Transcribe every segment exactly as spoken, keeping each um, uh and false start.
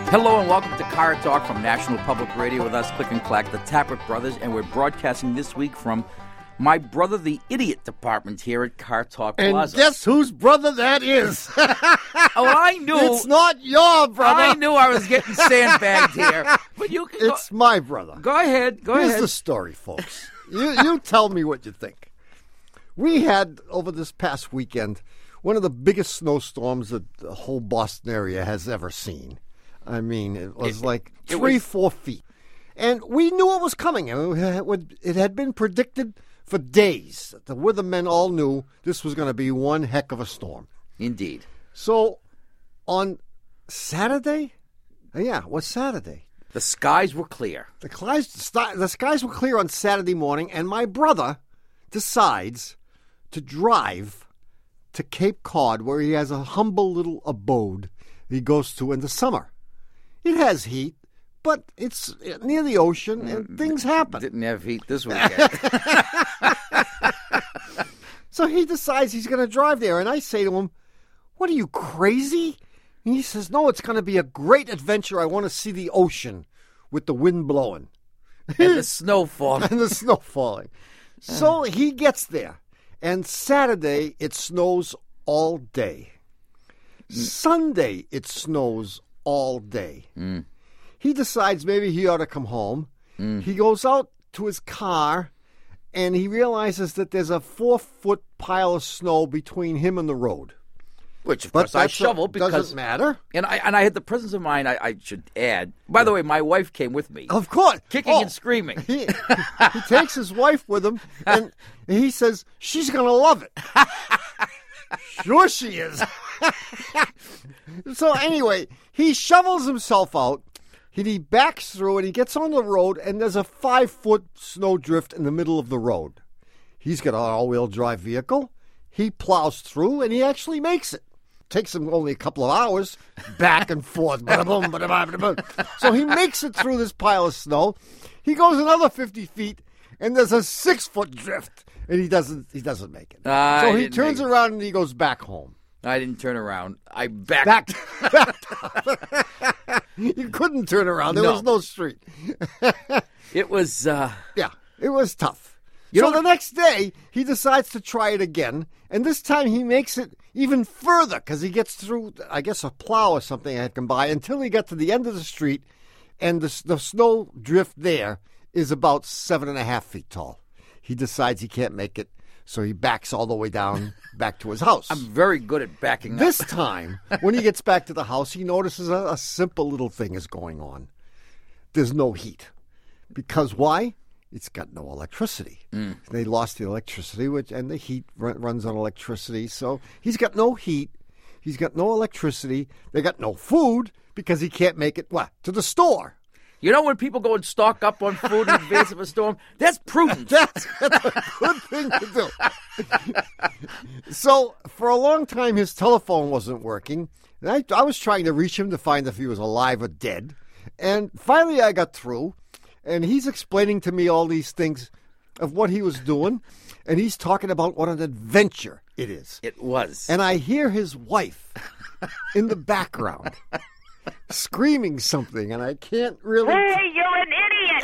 Hello and welcome to Car Talk from National Public Radio with us, Click and Clack, the Tappert Brothers, and we're broadcasting this week from My Brother the Idiot department here at Car Talk and Plaza. And guess whose brother that is? Oh, I knew. It's not your brother. I knew I was getting sandbagged here. But you can It's go, my brother. Go ahead. Go Here's ahead. the story, folks. you, you tell me what you think. We had, over this past weekend, one of the biggest snowstorms that the whole Boston area has ever seen. I mean, it was It- like it three, was- four feet. And we knew it was coming. I mean, it would- it had been predicted for days. The weathermen all knew this was going to be one heck of a storm. Indeed. So, on Saturday, yeah, it was Saturday. The skies were clear. The skies, the skies were clear on Saturday morning, and my brother decides to drive to Cape Cod, where he has a humble little abode he goes to in the summer. It has heat, but it's near the ocean, and things happen. Didn't have heat this weekend. So he decides he's going to drive there, and I say to him, "What are you, crazy?" And he says, "No, it's going to be a great adventure. I want to see the ocean with the wind blowing." And the snow falling. And the snow falling. So he gets there, and Saturday it snows all day. Sunday it snows all day. Mm. He decides maybe he ought to come home. Mm. He goes out to his car, and he realizes that there's a four-foot pile of snow between him and the road. Which, of But course, I that's shoveled a, because... doesn't matter. And I and I had the presence of mind, I, I should add. By the way, my wife came with me. Of course. Kicking Oh, and screaming. He, he takes his wife with him, and he says, "She's going to love it." Sure she is. So anyway, he shovels himself out, and he backs through, and he gets on the road, and there's a five-foot snowdrift in the middle of the road. He's got an all-wheel drive vehicle. He plows through, and he actually makes it. Takes him only a couple of hours, back and forth. Ba-da-boom, ba-da-ba-ba-da-boom. So he makes it through this pile of snow. He goes another fifty feet, and there's a six-foot drift, and he doesn't. He doesn't make it. I so he didn't turns make it. around and he goes back home. I didn't turn around. I backed. Back. You couldn't turn around. There No. was no street. It was... Uh, Yeah, it was tough. You so know- the next day, he decides to try it again, and this time he makes it even further because he gets through, I guess, a plow or something had come by until he got to the end of the street, and the, the snow drift there is about seven and a half feet tall. He decides he can't make it, so he backs all the way down back to his house. I'm very good at backing This up. time, when he gets back to the house, he notices a, a simple little thing is going on. There's no heat. Because why? It's got no electricity. Mm. They lost the electricity, which and the heat run, runs on electricity. So he's got no heat. He's got no electricity. They got no food because he can't make it, what, to the store. You know when people go and stock up on food in advance of a storm? That's prudent. That's, that's a good thing to do. So for a long time, his telephone wasn't working. And I, I was trying to reach him to find if he was alive or dead. And finally I got through, and he's explaining to me all these things of what he was doing, and he's talking about what an adventure it is. It was. And I hear his wife in the background screaming something, and I can't really... Hey, you're an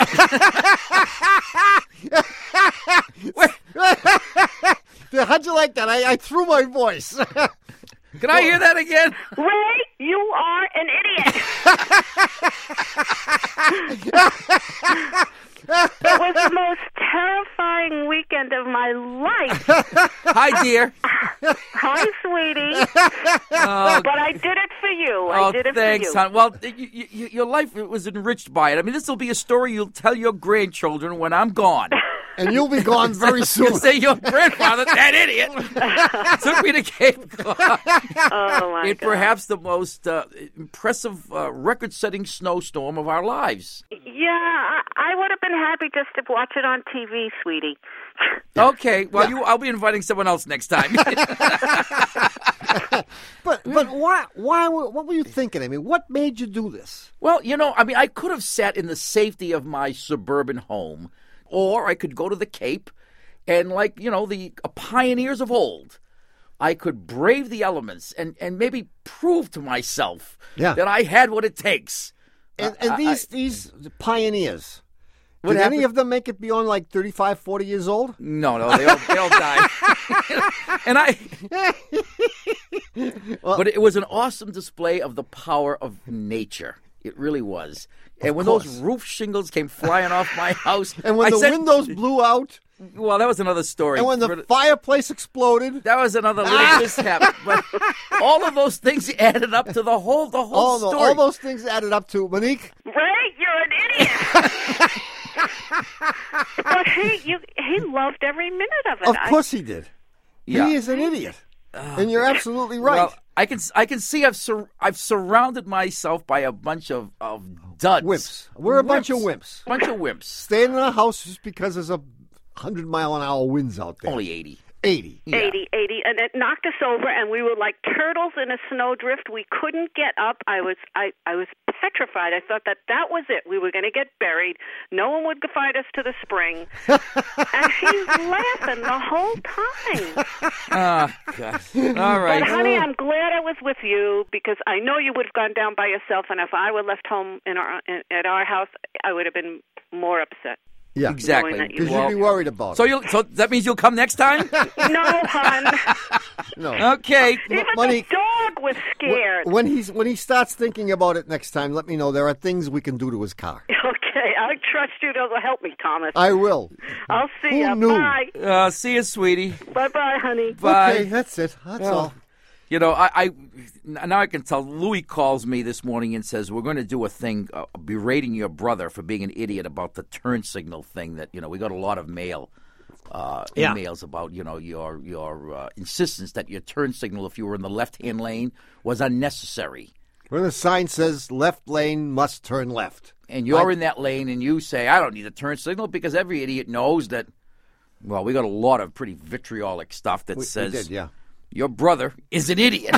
idiot! How'd you like that? I, I threw my voice. Can I hear that again? Ray, you are an idiot! It was the most terrifying weekend of my life. Hi, dear. Hi, sweetie. Oh, But I did it for you. oh, I did it thanks, for you. hon. Well, you, you, your life was enriched by it. I mean, this will be a story you'll tell your grandchildren when I'm gone. And you'll be gone very soon. You'll say your grandfather, that idiot, took me to Cape Cod. Oh, my In God. perhaps the most uh, impressive uh, record-setting snowstorm of our lives. Yeah, I, I would have been happy just to watch it on T V, sweetie. Okay, well, you, I'll be inviting someone else next time. But but why why what were you thinking? I mean, what made you do this? Well, you know, I mean, I could have sat in the safety of my suburban home, or I could go to the Cape and, like, you know, the uh, pioneers of old, I could brave the elements and, and maybe prove to myself Yeah. that I had what it takes. And, Uh, and I- these these pioneers, What did any happened? of them make it beyond like thirty-five, forty years old? No, no, they all, they all died. And I, but it was an awesome display of the power of nature. It really was. And when course. those roof shingles came flying off my house, And when I the said, windows blew out, well, that was another story. and when the For- fireplace exploded, that was another little mishap. But all of those things added up to the whole, the whole all, the, story. all those things added up to Monique. Ray, you're an idiot. But he, you, he loved every minute of it. Of I- course he did. Yeah. He is an idiot, and you're absolutely right. Well, I can I can see I've sur- I've surrounded myself by a bunch of, of duds. Wimps. We're a bunch of wimps. Bunch of wimps. Staying in our house just because there's a hundred mile an hour winds out there. Only eighty. eighty. Yeah. eighty, eighty, and it knocked us over, and we were like turtles in a snowdrift. We couldn't get up. I was, I, I was petrified. I thought that that was it. We were going to get buried. No one would find us to the spring. And he's laughing the whole time. Ah, God. All right. But honey, I'm glad I was with you because I know you would have gone down by yourself, and if I were left home in our in, at our house, I would have been more upset. Yeah, Exactly. knowing that you because Well, you'd be worried about so it. you so that means you'll come next time? No, hon. No. Okay. Even Monique, the dog was scared. When he's when he starts thinking about it next time, let me know. There are things we can do to his car. Okay, I trust you to help me, Thomas. I will. I'll see Who you. knew? Bye. Uh, see you, sweetie. Bye-bye, honey. Bye. Okay, that's it. That's Oh. all. You know, I, I now I can tell. Louis calls me this morning and says we're going to do a thing uh, berating your brother for being an idiot about the turn signal thing. That you know we got a lot of mail, uh, Yeah. emails about you know your your uh, insistence that your turn signal, if you were in the left hand lane, was unnecessary. When the sign says left lane must turn left. And you're I- in that lane, and you say I don't need a turn signal because every idiot knows that. Well, we got a lot of pretty vitriolic stuff that We- we says did, yeah. your brother is an idiot.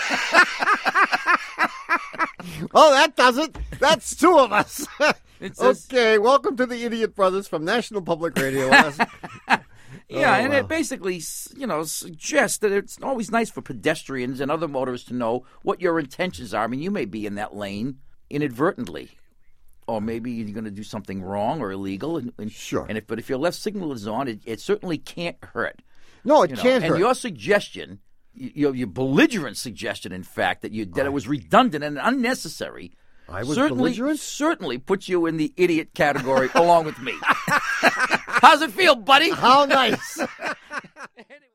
Oh, that does it. That's two of us. It says- Okay, welcome to the Idiot Brothers from National Public Radio. Yeah, Oh, and wow. it basically, s- you know, suggests that it's always nice for pedestrians and other motorists to know what your intentions are. I mean, you may be in that lane inadvertently, or maybe you're going to do something wrong or illegal. And, and, Sure. And if, but if your left signal is on, it, it certainly can't hurt. No, it you know. can't And hurt. your suggestion, y- your, your belligerent suggestion, in fact, that you that it was redundant and unnecessary. I was certainly, belligerent? certainly puts you in the idiot category along with me. How's it feel, buddy? How nice. Anyway.